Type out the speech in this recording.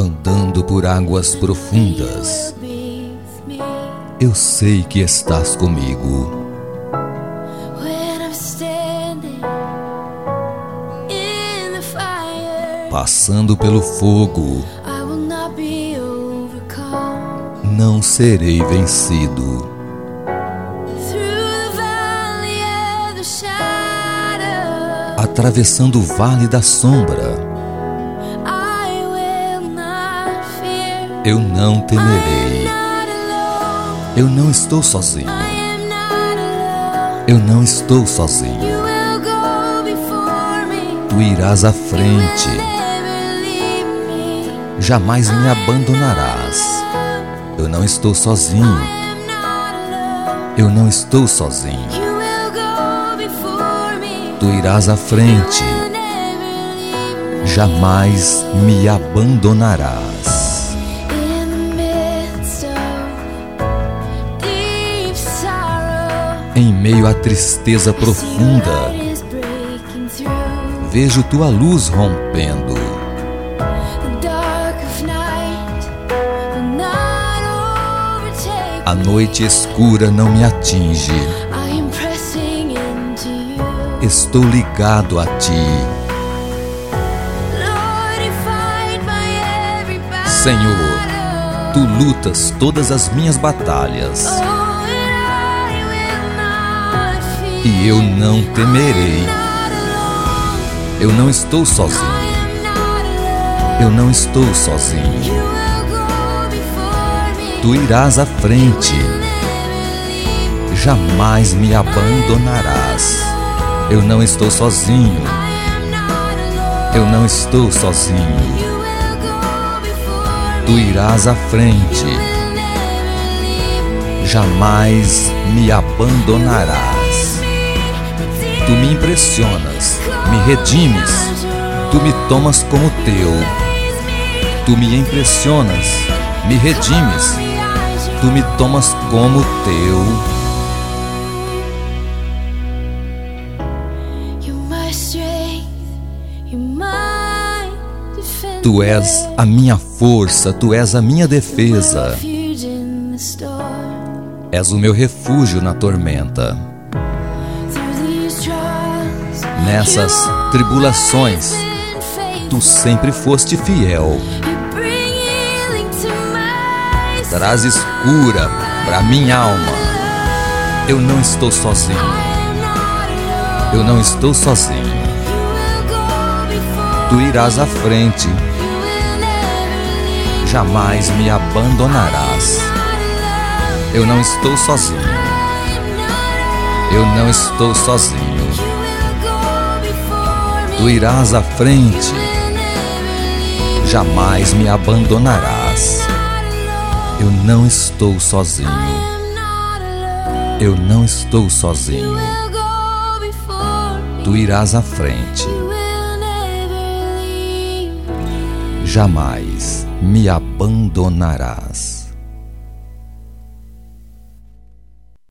andando por águas profundas, eu sei que estás comigo. Passando pelo fogo, não serei vencido. Atravessando o vale da sombra, eu não temerei. Eu não estou sozinho. Eu não estou sozinho. Tu irás à frente. Jamais me abandonarás. Eu não estou sozinho. Eu não estou sozinho. Tu irás à frente. Jamais me abandonarás. Em meio à tristeza profunda, vejo tua luz rompendo. A noite escura não me atinge. Estou ligado a ti. Senhor, tu lutas todas as minhas batalhas. E eu não temerei. Eu não estou sozinho. Eu não estou sozinho. Tu irás à frente. Jamais me abandonarás. Eu não estou sozinho. Eu não estou sozinho. Tu irás à frente. Jamais me abandonarás. Tu me impressionas, me redimes, tu me tomas como teu. Tu me impressionas, me redimes, tu me tomas como teu. Tu és a minha força, tu és a minha defesa. És o meu refúgio na tormenta. Nessas tribulações, tu sempre foste fiel. Trazes cura para minha alma. Eu não estou sozinho. Eu não estou sozinho. Tu irás à frente. Jamais me abandonarás. Eu não estou sozinho. Eu não estou sozinho. Tu irás à frente. Jamais me abandonarás. Eu não estou sozinho. Eu não estou sozinho. Tu irás à frente. Jamais me abandonarás.